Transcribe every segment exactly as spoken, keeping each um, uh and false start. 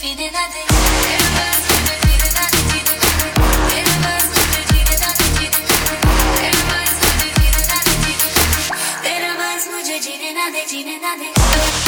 जीने ना दे, तेरे पास मुझे जीने ना दे, जीने ना दे, तेरे पास मुझे जीने ना दे, जीने ना दे, तेरे पास मुझे जीने ना दे, जीने ना दे, तेरे पास मुझे जीने ना दे, जीने ना दे।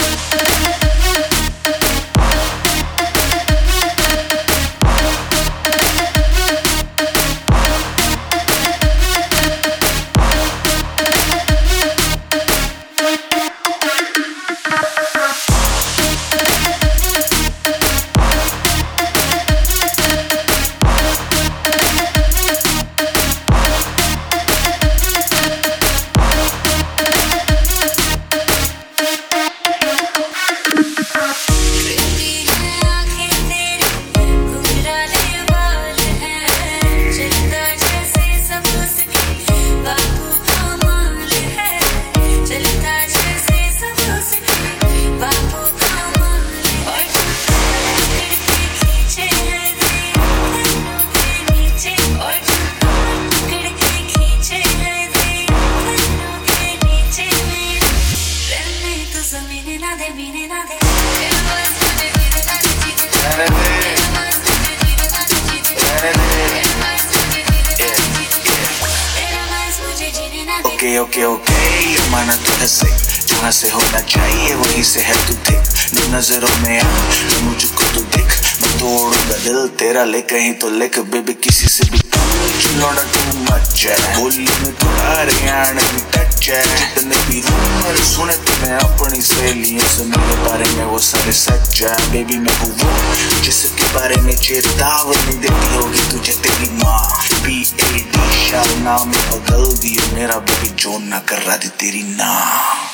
ओके ओके ओके माना तो है सही, जहाँ से होना चाहिए वहीं से है तू ठीक। नजरों में आ मुझको तू दिख, मैं तोड़ूंगा दिल तेरा ले कहीं तो लिख। बेबी किसी से भी लौड़ा तू मच है, बोली में थोड़ा हरियाणा भी टच है। जितने भी रूमर सुने तुम्हें अपनी सहेलियों से, मेरे बारे में वो सारे सच है। बेबी मैं हूँ वो जिसके बारे में चेतावनी देती होगी तुझे तेरी माँ। बी ए डी शाल नाम बदल दिया मेरा, बेबी जो ना कर रहा थी तेरी ना।